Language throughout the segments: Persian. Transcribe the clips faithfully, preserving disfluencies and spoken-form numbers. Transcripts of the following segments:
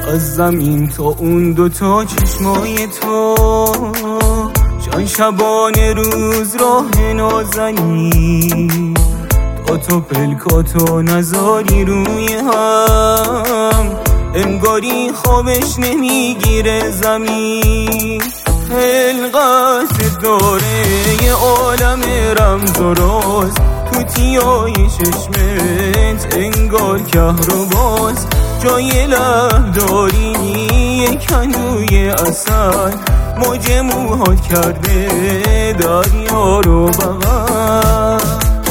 از زمین تا اون دوتا چشمای تو، چند شبانه روز راه نازنی، تا تو پلکاتو نزاری روی هم، انگاری خوابش نمیگیره زمین. خلقت داره یه عالم رمز و راز، تو تیای چشمت انگار کهرباست، جای لب داری یه کندوی اصل، موج موهات کرده دریا رو بغل.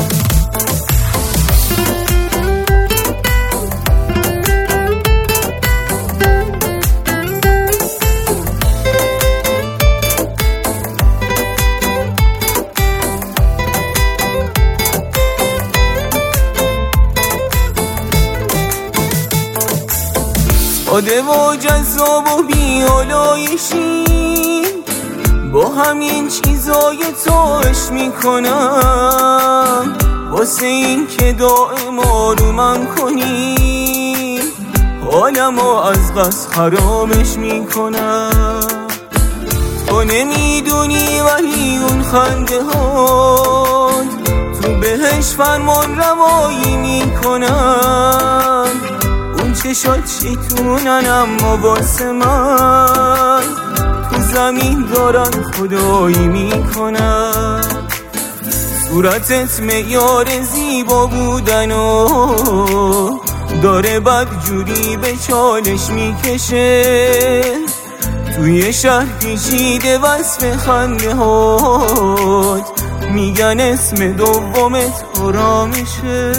ساده و جذاب و بیالایشی، با همین چیزای تو عشق میکنم، واسه این که دائم آرومم کنی، حالمو از قصد خرابش میکنم. تو نمیدونی ولی اون خنده هات تو بهش فرمان روایی میکنم، چشات شیطونن اما واسه من تو زمین دارن خدایی میکنن. صورتت معیار زیبا بودن و داره بدجوری به چالش میکشه، توی شهر پیچیده وصف خنده هات، میگن اسم دومت آرامشه.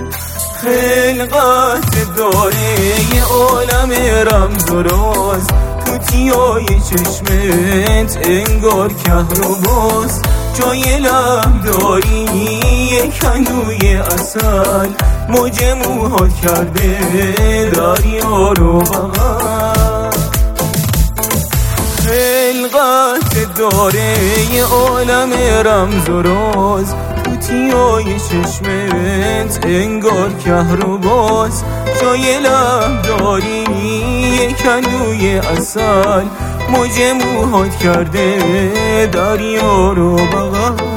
خلقت داره یه عالم رمز و راز، تو تیای چشمت انگار کهرباست، جای لب داری یه کندوی اصل، موج موهات کرده دریا رو بغل. خلقت داره یه عالم رمز و راز، تو تیای چشمت انگار کهرباست، جای لب داری یه کندوی اصل، موج موهات کرده دریا رو بغل.